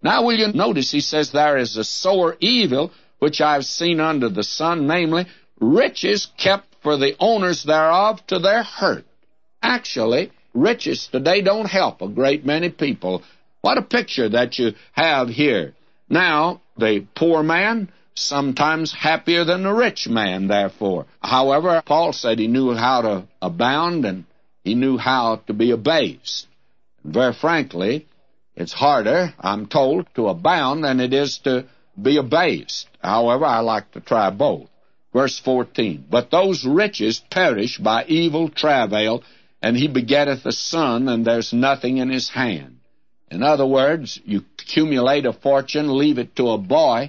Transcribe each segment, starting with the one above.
Now will you notice he says there is a sore evil which I have seen under the sun, namely, riches kept for the owners thereof to their hurt. Actually, riches today don't help a great many people. What a picture that you have here. Now, the poor man, sometimes happier than the rich man, therefore. However, Paul said he knew how to abound and he knew how to be abased. Very frankly, it's harder, I'm told, to abound than it is to be abased. However, I like to try both. Verse 14, but those riches perish by evil travail, and he begetteth a son, and there's nothing in his hand. In other words, you accumulate a fortune, leave it to a boy,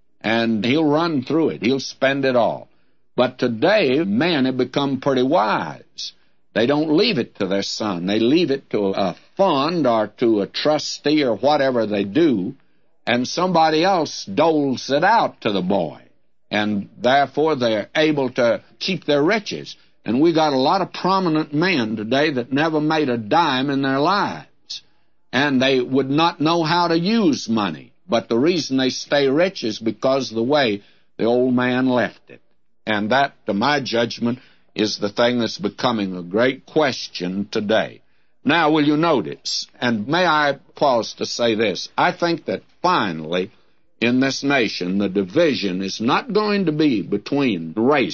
and he'll run through it. He'll spend it all. But today, men have become pretty wise. They don't leave it to their son. They leave it to a fund or to a trustee or whatever they do, and somebody else doles it out to the boy. And therefore, they're able to keep their riches. And we got a lot of prominent men today that never made a dime in their lives. And they would not know how to use money. But the reason they stay rich is because of the way the old man left it. And that, to my judgment, is the thing that's becoming a great question today. Now, will you notice, and may I pause to say this, I think that finally, in this nation, the division is not going to be between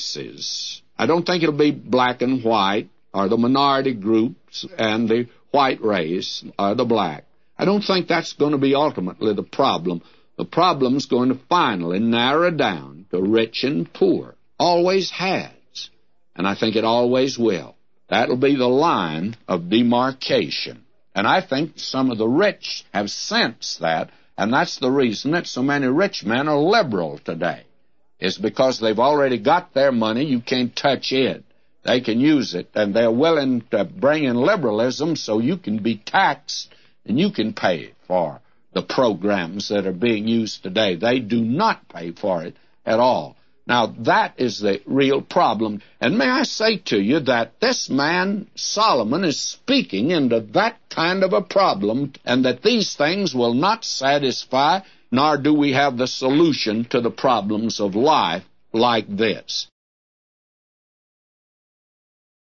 races. I don't think it'll be black and white, or the minority groups and the white race, or the black. I don't think that's going to be ultimately the problem. The problem's going to finally narrow down to rich and poor. Always has. And I think it always will. That'll be the line of demarcation. And I think some of the rich have sensed that, and that's the reason that so many rich men are liberal today, is because they've already got their money. You can't touch it. They can use it, and they're willing to bring in liberalism so you can be taxed and you can pay for the programs that are being used today. They do not pay for it at all. Now, that is the real problem. And may I say to you that this man, Solomon, is speaking into that kind of a problem, and that these things will not satisfy, nor do we have the solution to the problems of life like this.